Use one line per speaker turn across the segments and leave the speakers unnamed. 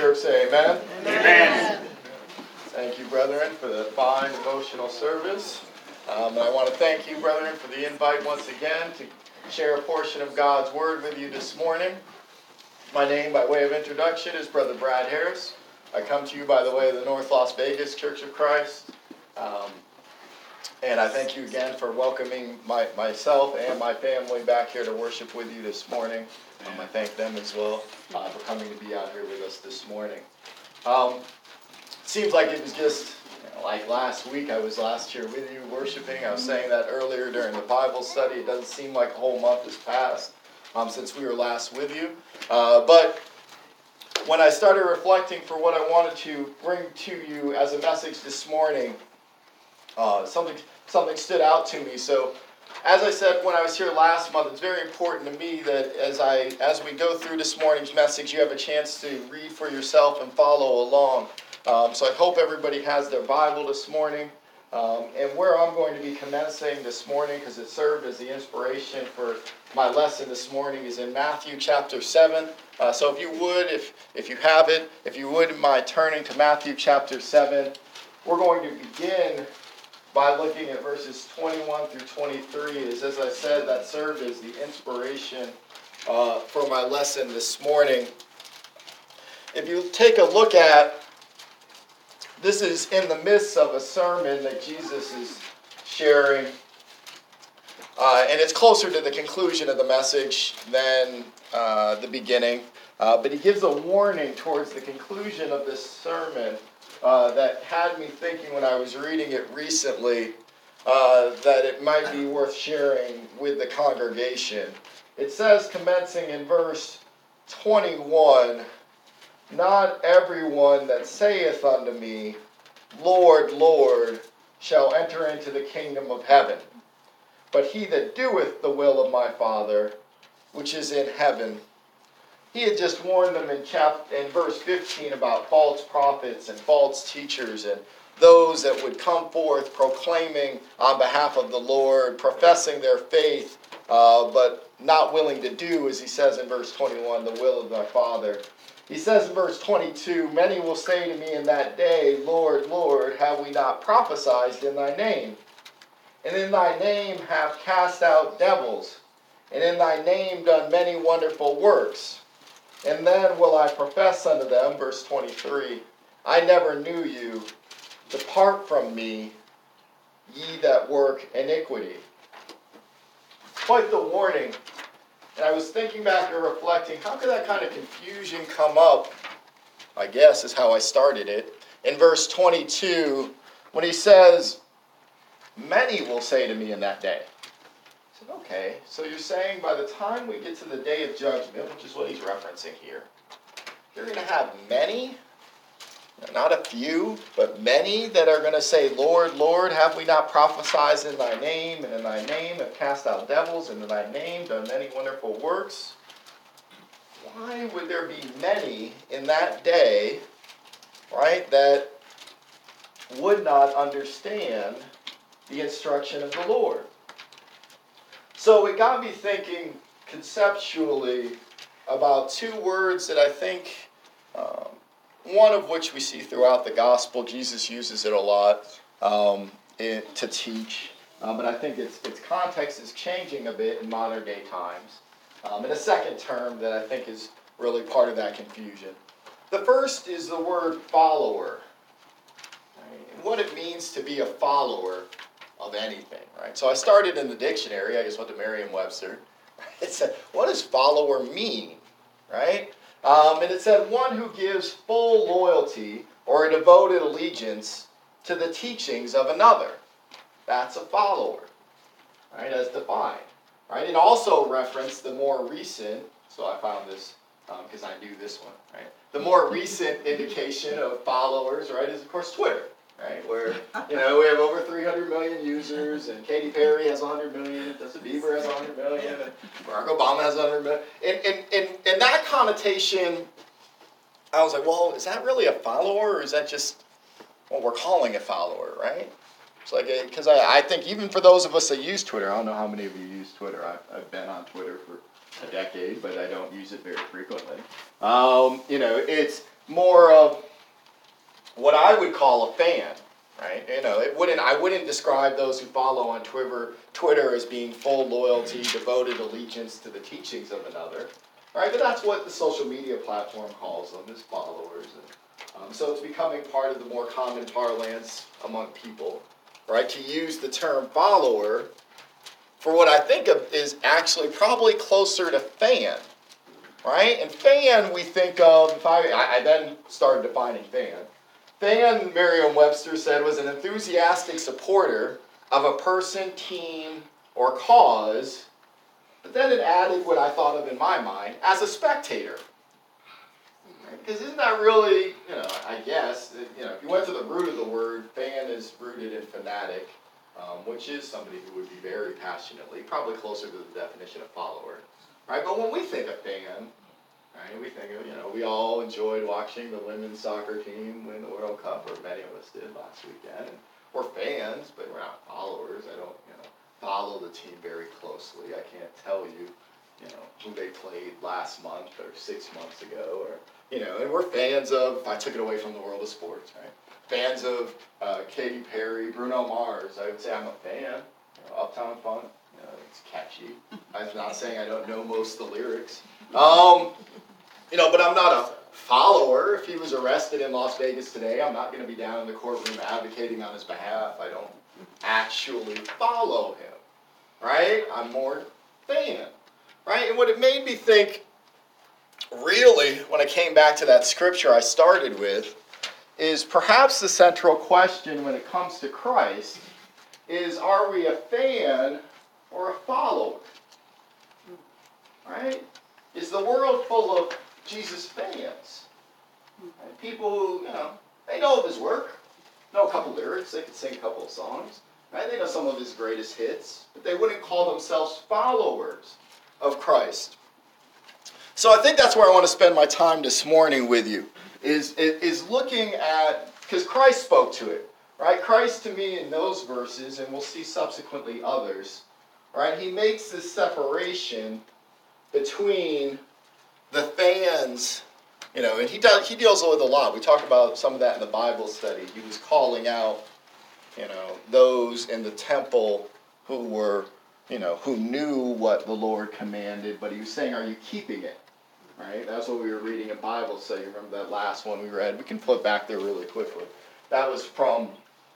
church say amen?
Amen.
Thank you, brethren, for the fine devotional service. And I want to thank you, brethren, for the invite once again to share a portion of God's Word with you this morning. My name, by way of introduction, is Brother Brad Harris. I come to you by the way of the North Las Vegas Church of Christ. And I thank you again for welcoming myself and my family back here to worship with you this morning. I thank them as well for coming to be out here with us this morning. Seems like it was just like last week. I was last here with you worshiping. I was saying that earlier during the Bible study. It doesn't seem like a whole month has passed since we were last with you. But when I started reflecting for what I wanted to bring to you as a message this morning, something stood out to me. So, as I said when I was here last month, it's very important to me that as we go through this morning's message, you have a chance to read for yourself and follow along. So I hope everybody has their Bible this morning. And where I'm going to be commencing this morning, because it served as the inspiration for my lesson this morning, is in Matthew chapter 7. So if you would, if you have it, if you wouldn't mind turning to Matthew chapter 7, we're going to begin by looking at verses 21 through 23. As I said, that served as the inspiration for my lesson this morning. If you take a look at, this is in the midst of a sermon that Jesus is sharing, and it's closer to the conclusion of the message than the beginning, but he gives a warning towards the conclusion of this sermon that had me thinking when I was reading it recently that it might be worth sharing with the congregation. It says, commencing in verse 21, "Not everyone that saith unto me, Lord, Lord, shall enter into the kingdom of heaven, but he that doeth the will of my Father, which is in heaven." He had just warned them in verse 15 about false prophets and false teachers and those that would come forth proclaiming on behalf of the Lord, professing their faith, but not willing to do, as he says in verse 21, the will of my Father. He says in verse 22, "Many will say to me in that day, Lord, Lord, have we not prophesied in thy name? And in thy name have cast out devils, and in thy name done many wonderful works. And then will I profess unto them," verse 23, "I never knew you. Depart from me, ye that work iniquity." Quite the warning. And I was thinking back and reflecting, how could that kind of confusion come up? I guess is how I started it. In verse 22, when he says, "Many will say to me in that day." I said, okay, so you're saying by the time we get to the day of judgment, which is what he's referencing here, you're going to have many, not a few, but many that are going to say, Lord, Lord, have we not prophesied in thy name, and in thy name have cast out devils, and in thy name done many wonderful works? Why would there be many in that day, right, that would not understand the instruction of the Lord? So it got me thinking conceptually about two words that I think, one of which we see throughout the gospel. Jesus uses it a lot to teach, but I think its context is changing a bit in modern day times. And a second term that I think is really part of that confusion. The first is the word follower, right? And what it means to be a follower of anything, right? So I started in the dictionary. I just went to Merriam-Webster. It said, what does follower mean, right? And it said, one who gives full loyalty or a devoted allegiance to the teachings of another. That's a follower, right, as defined, right? It also referenced the more recent, so I found this because I knew this one, right? The more recent indication of followers, right, is of course Twitter. Right, where, we have over 300 million users, and Katy Perry has 100 million, and Justin Bieber has 100 million, and Barack Obama has 100 million. And that connotation, I was like, well, is that really a follower, or is that just what we're calling a follower, right? It's like, because I think even for those of us that use Twitter, I don't know how many of you use Twitter. I've been on Twitter for a decade, but I don't use it very frequently. more of what I would call a fan, right? I wouldn't describe those who follow on Twitter as being full loyalty, devoted allegiance to the teachings of another, right? But that's what the social media platform calls them, as followers. So it's becoming part of the more common parlance among people, right? To use the term follower for what I think of is actually probably closer to fan, right? And fan, we think of, if I then started defining fan. Fan, Merriam-Webster said, was an enthusiastic supporter of a person, team, or cause, but then it added what I thought of in my mind as a spectator. Because isn't that really, I guess, if you went to the root of the word, fan is rooted in fanatic, which is somebody who would be very passionately, probably closer to the definition of follower, right? But when we think of fan, right, we think of, we all enjoyed watching the women's soccer team win the World Cup, or many of us did last weekend. And we're fans, but we're not followers. I don't, follow the team very closely. I can't tell you, who they played last month or 6 months ago, or, and we're fans of, if I took it away from the world of sports, right? Fans of Katy Perry, Bruno Mars. I would say I'm a fan. Uptown Funk, it's catchy. I'm not saying I don't know most of the lyrics. But I'm not a follower. If he was arrested in Las Vegas today, I'm not going to be down in the courtroom advocating on his behalf. I don't actually follow him, right? I'm more fan, right? And what it made me think, really, when I came back to that scripture I started with, is perhaps the central question when it comes to Christ is, are we a fan or a follower? Right? Is the world full of Jesus fans? Right? People who, they know of his work, know a couple lyrics, they can sing a couple of songs, right? They know some of his greatest hits, but they wouldn't call themselves followers of Christ. So I think that's where I want to spend my time this morning with you, is looking at, because Christ spoke to it, right? Christ to me in those verses, and we'll see subsequently others, right? He makes this separation between the fans, and he deals with a lot. We talked about some of that in the Bible study. He was calling out, those in the temple who were, who knew what the Lord commanded, but he was saying, are you keeping it? Right? That's what we were reading in Bible study. Remember that last one we read? We can flip back there really quickly. That was from,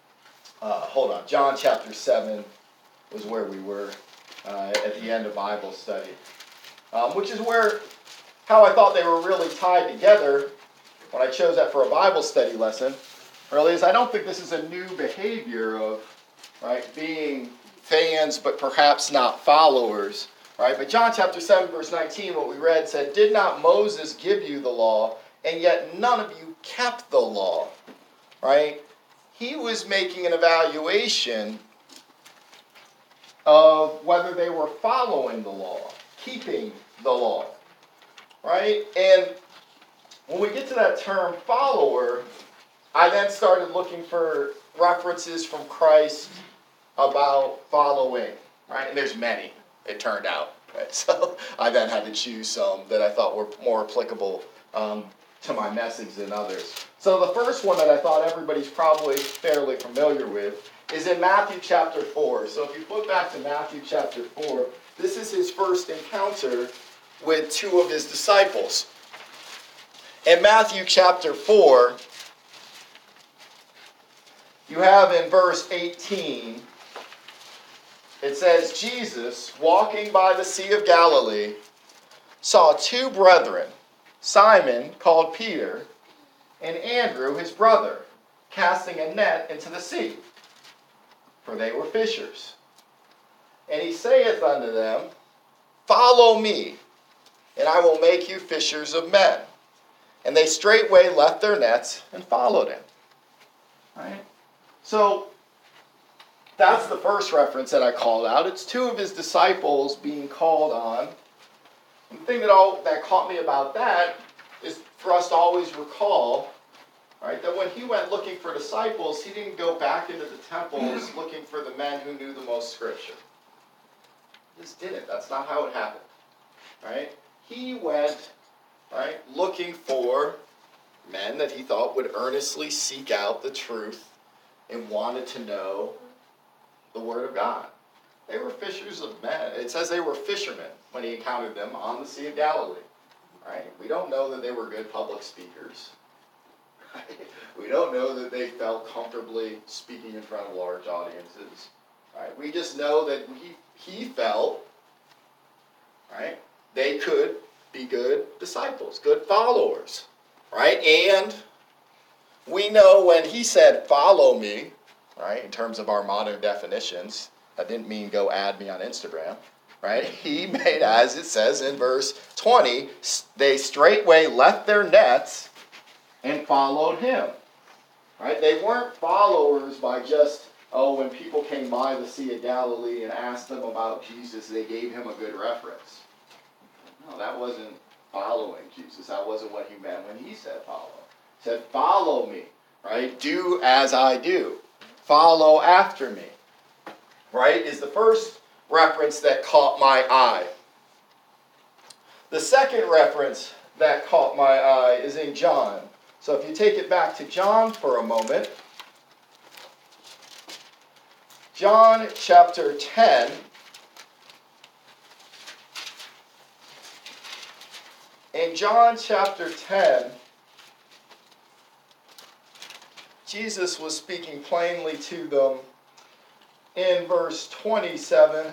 John chapter 7 was where we were at the end of Bible study. Which is how I thought they were really tied together when I chose that for a Bible study lesson. Really, is I don't think this is a new behavior of, right, being fans but perhaps not followers, right? But John chapter 7 verse 19, what we read said, "Did not Moses give you the law, and yet none of you kept the law?" Right? He was making an evaluation of whether they were following the law, keeping the law, right? And when we get to that term follower, I then started looking for references from Christ about following, right? And there's many, it turned out, right? So I then had to choose some that I thought were more applicable to my message than others. So the first one that I thought everybody's probably fairly familiar with is in Matthew chapter 4. So if you flip back to Matthew chapter 4, this is his first encounter with two of his disciples. In Matthew chapter 4, you have in verse 18, it says, "Jesus, walking by the Sea of Galilee, saw two brethren, Simon, called Peter, and Andrew, his brother, casting a net into the sea, for they were fishers. And he saith unto them, Follow me, and I will make you fishers of men. And they straightway left their nets and followed him." Right? So, that's the first reference that I called out. It's two of his disciples being called on. And the thing that caught me about that is for us to always recall, right, that when he went looking for disciples, he didn't go back into the temples looking for the men who knew the most scripture. He just didn't. That's not how it happened. Right? He went, right, looking for men that he thought would earnestly seek out the truth and wanted to know the Word of God. They were fishers of men. It says they were fishermen when he encountered them on the Sea of Galilee. Right? We don't know that they were good public speakers. Right? We don't know that they felt comfortably speaking in front of large audiences. Right? We just know that he felt, right, they could be good disciples, good followers. Right? And we know when he said, "Follow me," right, in terms of our modern definitions, that didn't mean go add me on Instagram. Right? He made, as it says in verse 20, they straightway left their nets and followed him. Right? They weren't followers by just, when people came by the Sea of Galilee and asked them about Jesus, they gave him a good reference. No, that wasn't following Jesus. That wasn't what he meant when he said follow. He said, "Follow me." Right? "Do as I do. Follow after me." Right? Is the first reference that caught my eye. The second reference that caught my eye is in John. So if you take it back to John for a moment, John chapter 10, in John chapter 10, Jesus was speaking plainly to them in verse 27,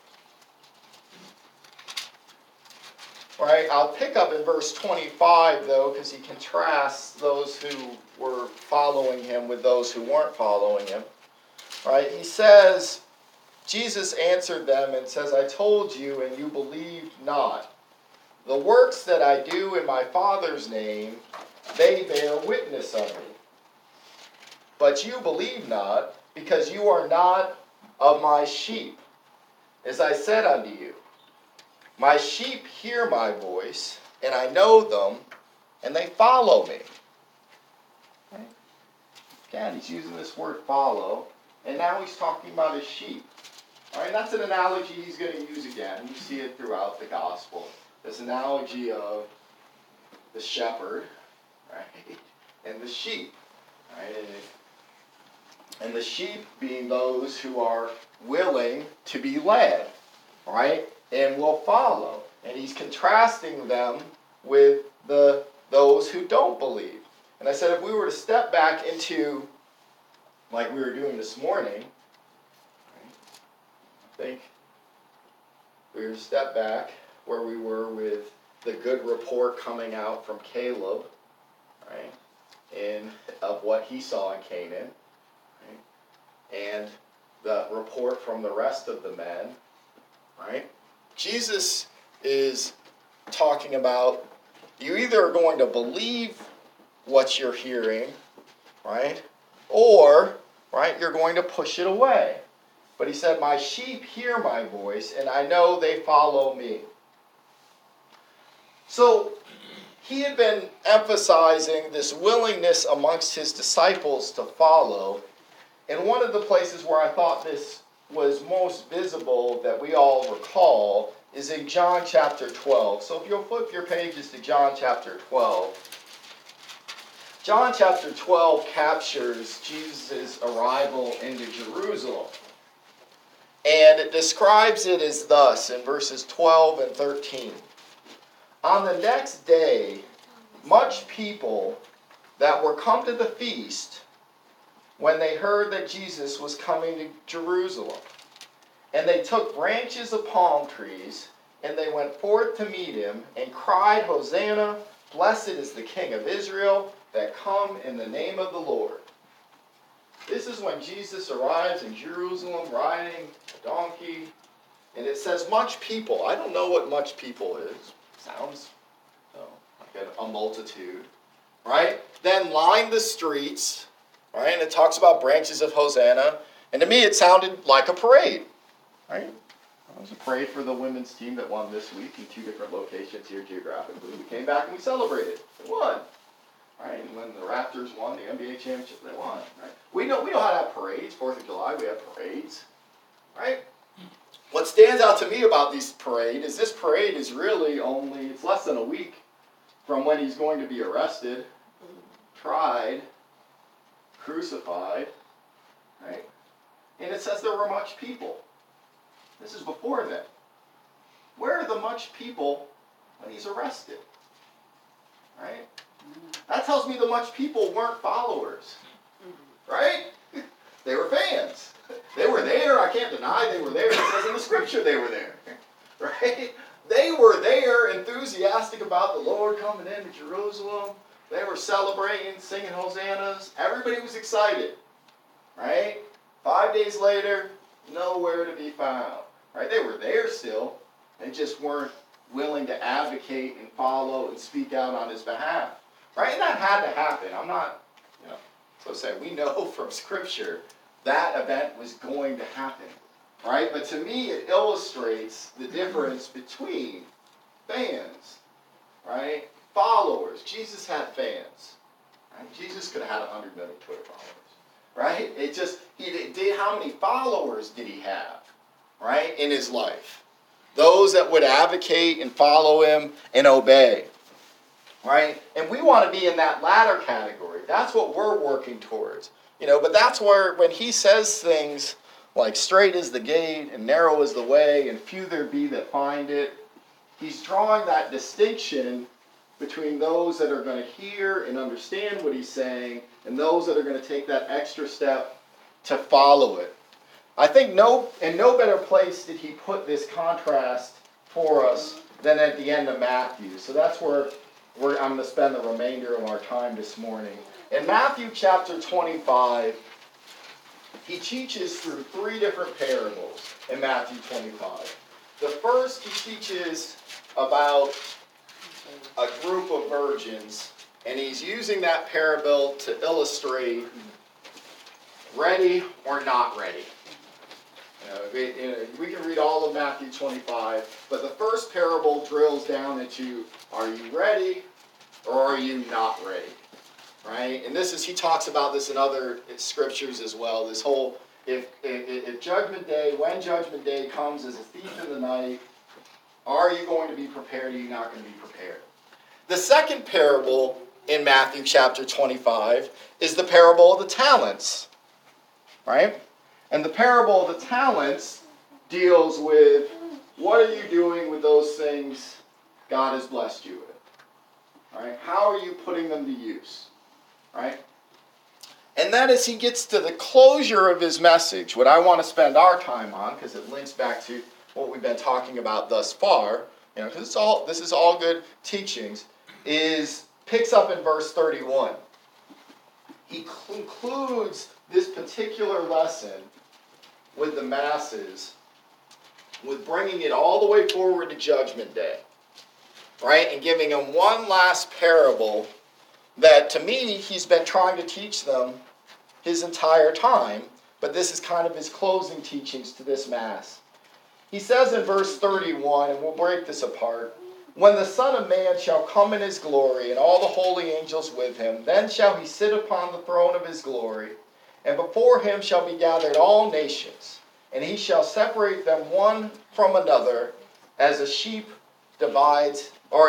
right? I'll pick up in verse 25, though, because he contrasts those who were following him with those who weren't following him, right? He says, Jesus answered them and says, "I told you, and you believed not. The works that I do in my Father's name, they bear witness of me. But you believe not, because you are not of my sheep. As I said unto you, my sheep hear my voice, and I know them, and they follow me." Right? Again, he's using this word "follow," and now he's talking about his sheep. All right, that's an analogy he's going to use again. You see it throughout the gospel. This analogy of the shepherd, right, and the sheep, right? And the sheep being those who are willing to be led, right, and will follow. And he's contrasting them with those who don't believe. And I said if we were to step back into, like we were doing this morning, right, I think we were to step back where we were with the good report coming out from Caleb, right, and of what he saw in Canaan, and the report from the rest of the men, right? Jesus is talking about you either are going to believe what you're hearing, right? Or, right, you're going to push it away. But he said, "My sheep hear my voice, and I know they follow me." So he had been emphasizing this willingness amongst his disciples to follow. And one of the places where I thought this was most visible that we all recall is in John chapter 12. So if you'll flip your pages to John chapter 12. John chapter 12 captures Jesus' arrival into Jerusalem. And it describes it as thus in verses 12 and 13. "On the next day, much people that were come to the feast, when they heard that Jesus was coming to Jerusalem, and they took branches of palm trees, and they went forth to meet him, and cried, Hosanna, blessed is the King of Israel, that come in the name of the Lord." This is when Jesus arrives in Jerusalem riding a donkey, and it says much people. I don't know what much people is. Sounds like a multitude, right? Then line the streets, right? And it talks about branches of Hosanna. And to me, it sounded like a parade, right? It was a parade for the women's team that won this week in 2 different locations here geographically. We came back and we celebrated. They won, right? And when the Raptors won the NBA championship, they won, right? We know how to have parades. 4th of July, we have parades, right? What stands out to me about this parade is really only, it's less than a week from when he's going to be arrested tried, crucified, right? And it says there were much people. This is before then. Where are the much people when he's arrested? Right? That tells me the much people weren't followers. Right? They were fans. They were there. I can't deny they were there. It says in the scripture they were there. Right? They were there enthusiastic about the Lord coming into Jerusalem. They were celebrating, singing hosannas. Everybody was excited. Right? 5 days later, nowhere to be found. Right? They were there still. They just weren't willing to advocate and follow and speak out on his behalf. Right? And that had to happen. I'm not, so to say, we know from Scripture that event was going to happen. Right? But to me, it illustrates the difference between fans, right? Followers. Jesus had fans. Right? Jesus could have had 100 million Twitter followers. Right? How many followers did he have? Right? In his life. Those that would advocate and follow him and obey. Right? And we want to be in that latter category. That's what we're working towards. But that's where, when he says things like straight is the gate and narrow is the way and few there be that find it, he's drawing that distinction between those that are going to hear and understand what he's saying and those that are going to take that extra step to follow it. I think in no better place did he put this contrast for us than at the end of Matthew. So that's where I'm going to spend the remainder of our time this morning. In Matthew chapter 25, he teaches through 3 different parables in Matthew 25. The first, he teaches about a group of virgins, and he's using that parable to illustrate ready or not ready. We can read all of Matthew 25, but the first parable drills down into, are you ready or are you not ready? Right? And he talks about this in other scriptures as well. This whole, if Judgment Day, when Judgment Day comes as a thief in the night, are you going to be prepared or are you not going to be prepared? The second parable in Matthew chapter 25 is the parable of the talents. Right? And the parable of the talents deals with, what are you doing with those things God has blessed you with? Right? How are you putting them to use? Right? And that as he gets to the closure of his message, what I want to spend our time on, because it links back to what we've been talking about thus far, because this is all good teachings, picks up in verse 31. He concludes this particular lesson with the masses, with bringing it all the way forward to Judgment Day, right? And giving them one last parable that, to me, he's been trying to teach them his entire time, but this is kind of his closing teachings to this mass. He says in verse 31, and we'll break this apart, when the Son of Man shall come in his glory, and all the holy angels with him, then shall he sit upon the throne of his glory, and before him shall be gathered all nations, and he shall separate them one from another, as a shepherd divides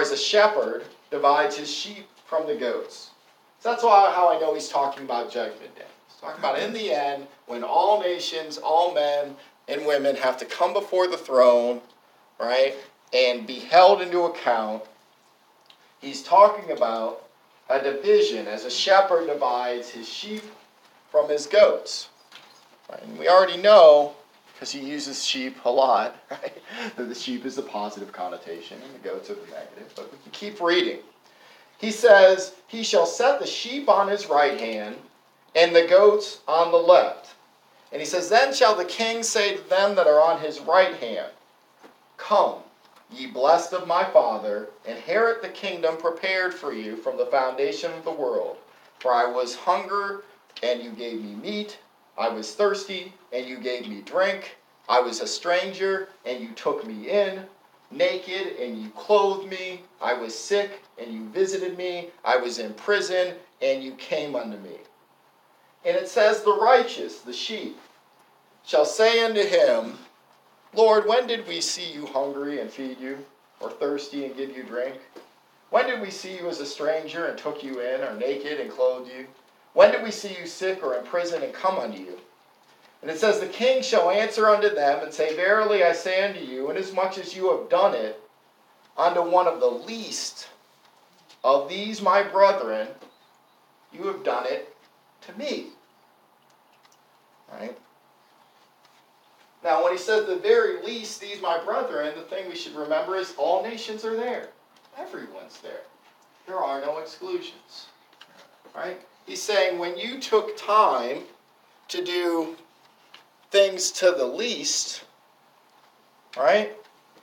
his sheep from the goats. So that's how I know he's talking about Judgment Day. He's talking about in the end, when all nations, all men and women have to come before the throne, right, and be held into account. He's talking about a division, as a shepherd divides his sheep from his goats. Right? And we already know, because he uses sheep a lot, right, that the sheep is the positive connotation and the goats are the negative. But we can keep reading. He says, he shall set the sheep on his right hand and the goats on the left. And he says, then shall the king say to them that are on his right hand, come, ye blessed of my Father, inherit the kingdom prepared for you from the foundation of the world. For I was hungry, and you gave me meat. I was thirsty, and you gave me drink. I was a stranger, and you took me in. Naked, and you clothed me. I was sick, and you visited me. I was in prison, and you came unto me. And it says, the righteous, the sheep, shall say unto him, Lord, when did we see you hungry and feed you, or thirsty and give you drink? When did we see you as a stranger and took you in, or naked and clothed you? When did we see you sick or in prison and come unto you? And it says, the king shall answer unto them and say, Verily I say unto you, inasmuch as you have done it unto one of the least of these my brethren, you have done it to me. Right? Now, when he says the very least, these my brethren, the thing we should remember is all nations are there. Everyone's there. There are no exclusions. Right? He's saying when you took time to do things to the least, right?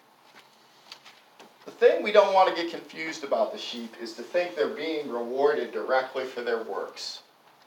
The thing we don't want to get confused about the sheep is to think they're being rewarded directly for their works.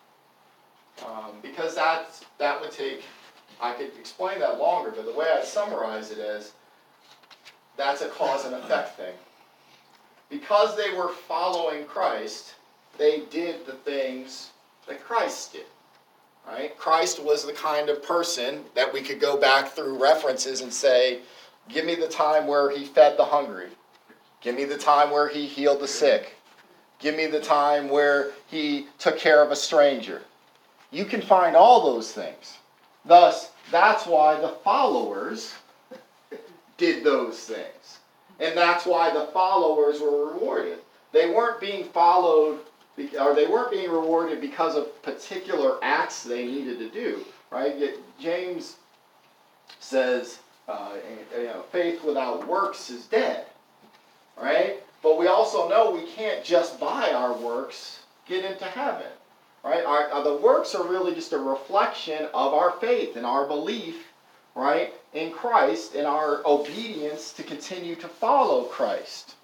Because that would take, I could explain that longer, but the way I summarize it is, that's a cause and effect thing. Because they were following Christ, they did the things that Christ did. Right? Christ was the kind of person that we could go back through references and say, give me the time where he fed the hungry. Give me the time where he healed the sick. Give me the time where he took care of a stranger. You can find all those things. Thus, that's why the followers did those things. And that's why the followers were rewarded. They weren't being followed, or they weren't being rewarded because of particular acts they needed to do. Right? Yet James says, faith without works is dead. Right? But we also know we can't just by our works get into heaven. Right? The works are really just a reflection of our faith and our belief, right, in Christ and our obedience to continue to follow Christ.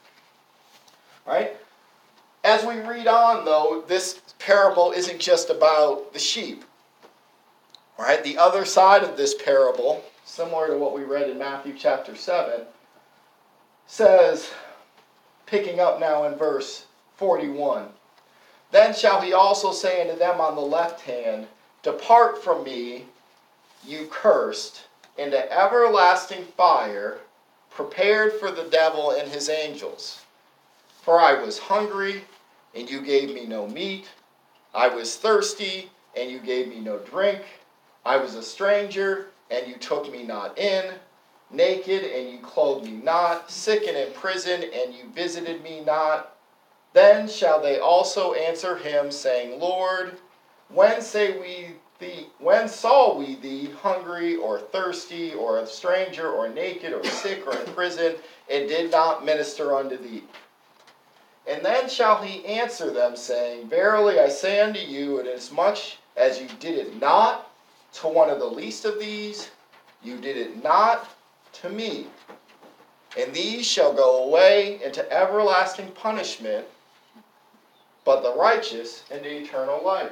Right? As we read on, though, this parable isn't just about the sheep. Right? The other side of this parable, similar to what we read in Matthew chapter 7, says, picking up now in verse 41, Then shall he also say unto them on the left hand, Depart from me, you cursed, into everlasting fire, prepared for the devil and his angels. For I was hungry, and you gave me no meat. I was thirsty, and you gave me no drink. I was a stranger, and you took me not in. Naked, and you clothed me not. Sick and in prison, and you visited me not. Then shall they also answer him, saying, Lord, when saw we thee hungry, or thirsty, or a stranger, or naked, or sick, or in prison, and did not minister unto thee? And then shall he answer them, saying, Verily I say unto you, inasmuch as you did it not to one of the least of these, you did it not to me. And these shall go away into everlasting punishment, but the righteous into eternal life.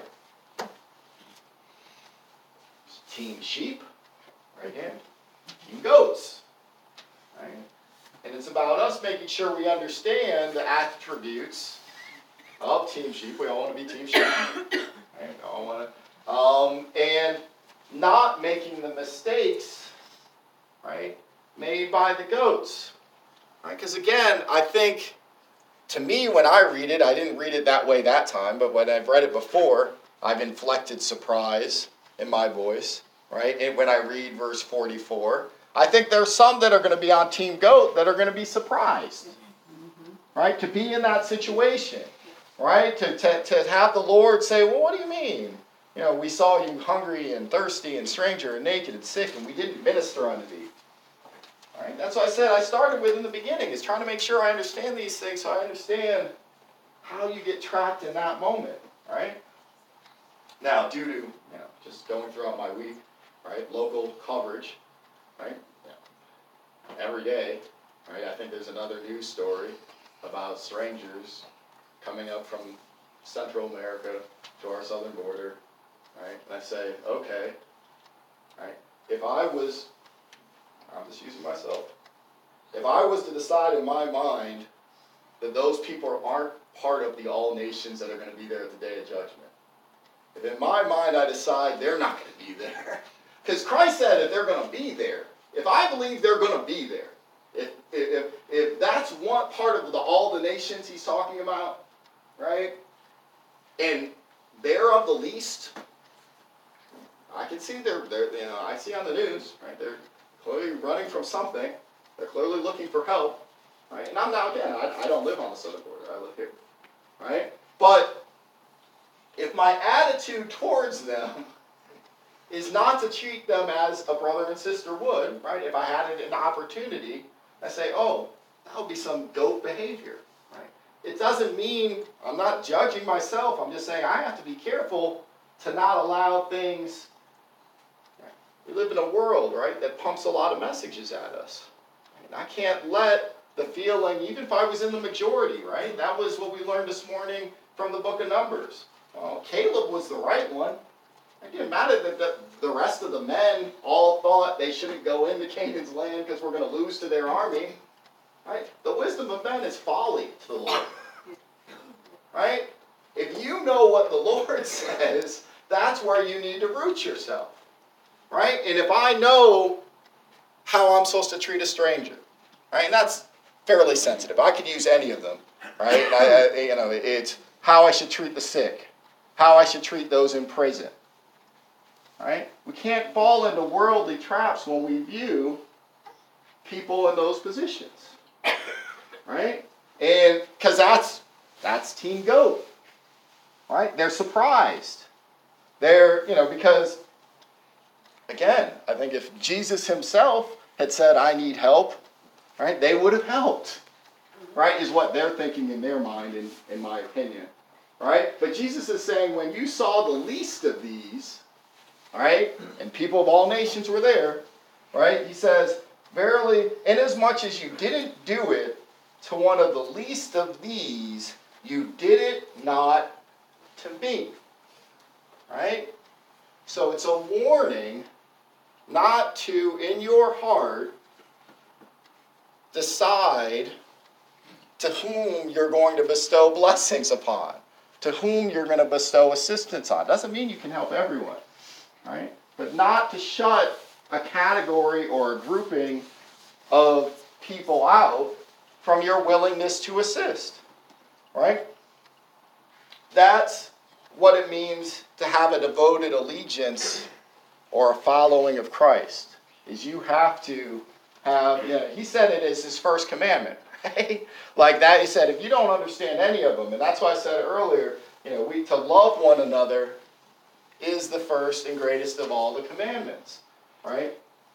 Team sheep, right hand. Team goats, right? And it's about us making sure we understand the attributes of team sheep. We all want to be team sheep. Right? We all want to, and not making the mistakes, right, made by the goats. Right? Because again, I think, to me, when I read it, I didn't read it that way that time, but when I've read it before, I've inflected surprise in my voice, right? And when I read verse 44, I think there's some that are going to be on Team Goat that are going to be surprised, right? To be in that situation, right? To have the Lord say, well, what do you mean? You know, we saw you hungry and thirsty and stranger and naked and sick, and we didn't minister unto thee. All right? That's what I said I started with in the beginning, is trying to make sure I understand these things so I understand how you get trapped in that moment, right? Now, due to, just going throughout my week, right, local coverage, right, every day, right, I think there's another news story about strangers coming up from Central America to our southern border, right, and I say, okay, right, if I was, I'm just using myself, if I was to decide in my mind that those people aren't part of the all nations that are going to be there at the day of judgment, if in my mind I decide they're not going to be there, because Christ said that they're going to be there. If I believe they're going to be there, If that's one part of all the nations he's talking about, right? And they're of the least, I can see they're I see on the news, right? They're clearly running from something. They're clearly looking for help, right? And I'm now again, I don't live on the southern border. I live here, right? But if my attitude towards them is not to treat them as a brother and sister would, right? If I had an opportunity, I say, oh, that would be some goat behavior, right? It doesn't mean I'm not judging myself. I'm just saying I have to be careful to not allow things. We live in a world, right, that pumps a lot of messages at us. And I can't let the feeling, even if I was in the majority, right? That was what we learned this morning from the book of Numbers. Caleb was the right one. It didn't matter that the rest of the men all thought they shouldn't go into Canaan's land because we're going to lose to their army. Right? The wisdom of men is folly to the Lord. Right? If you know what the Lord says, that's where you need to root yourself. Right? And if I know how I'm supposed to treat a stranger, right? And that's fairly sensitive. I could use any of them. Right? It's how I should treat the sick, how I should treat those in prison. Right? We can't fall into worldly traps when we view people in those positions. Right? And because that's Team Goat. Right? They're surprised. They're, because, again, I think if Jesus himself had said, I need help, right, they would have helped. Right? Is what they're thinking in their mind, in my opinion. Right? But Jesus is saying, when you saw the least of these, right, and people of all nations were there, right, he says, verily, inasmuch as you didn't do it to one of the least of these, you did it not to me. Right? So it's a warning not to, in your heart, decide to whom you're going to bestow blessings upon, to whom you're going to bestow assistance on. Doesn't mean you can help everyone, right? But not to shut a category or a grouping of people out from your willingness to assist, right? That's what it means to have a devoted allegiance or a following of Christ, is you have to have, he said it is his first commandment, right? Like that, he said, if you don't understand any of them, and that's why I said earlier, we to love one another is the first and greatest of all the commandments, right?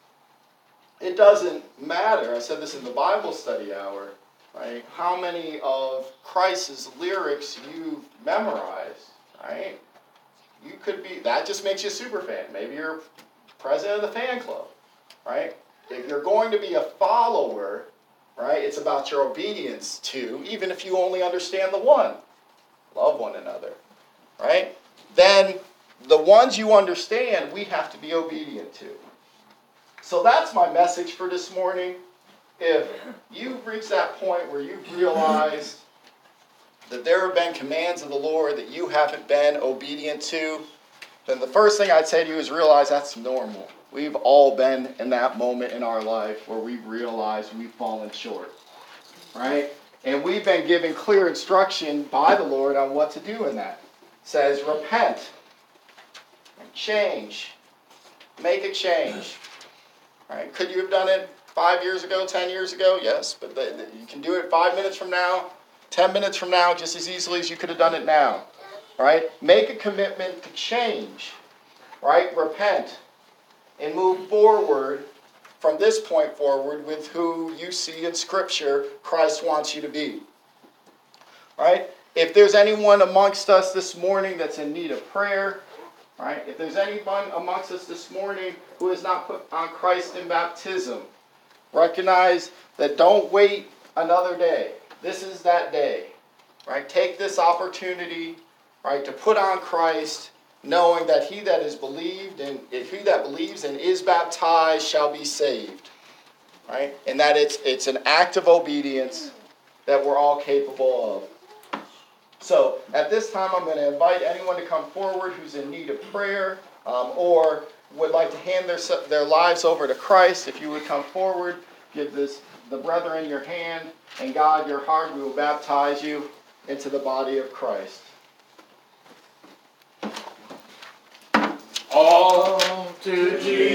It doesn't matter, I said this in the Bible study hour, right, how many of Christ's lyrics you've memorized, right? You could be, that just makes you a super fan. Maybe you're president of the fan club, right? If you're going to be a follower, right, it's about your obedience to, even if you only understand the one, love one another, right? Then the ones you understand, we have to be obedient to. So that's my message for this morning. If you've reached that point where you've realized that there have been commands of the Lord that you haven't been obedient to, then the first thing I'd say to you is realize that's normal. We've all been in that moment in our life where we've realized we've fallen short, right? And we've been given clear instruction by the Lord on what to do in that. It says, repent, change, make a change. Right? Could you have done it 5 years ago, 10 years ago? Yes, but you can do it 5 minutes from now, 10 minutes from now, just as easily as you could have done it now. Right? Make a commitment to change. Right? Repent. And move forward from this point forward with who you see in Scripture Christ wants you to be. Right? If there's anyone amongst us this morning that's in need of prayer, right? If there's anyone amongst us this morning who has not put on Christ in baptism, recognize that don't wait another day. This is that day, right? Take this opportunity, right, to put on Christ, knowing that he that is believed and he that believes and is baptized shall be saved, right? And that it's an act of obedience that we're all capable of. So at this time, I'm going to invite anyone to come forward who's in need of prayer or would like to hand their lives over to Christ. If you would come forward, give the brethren your hand, and God your heart. We will baptize you into the body of Christ.
All to Jesus.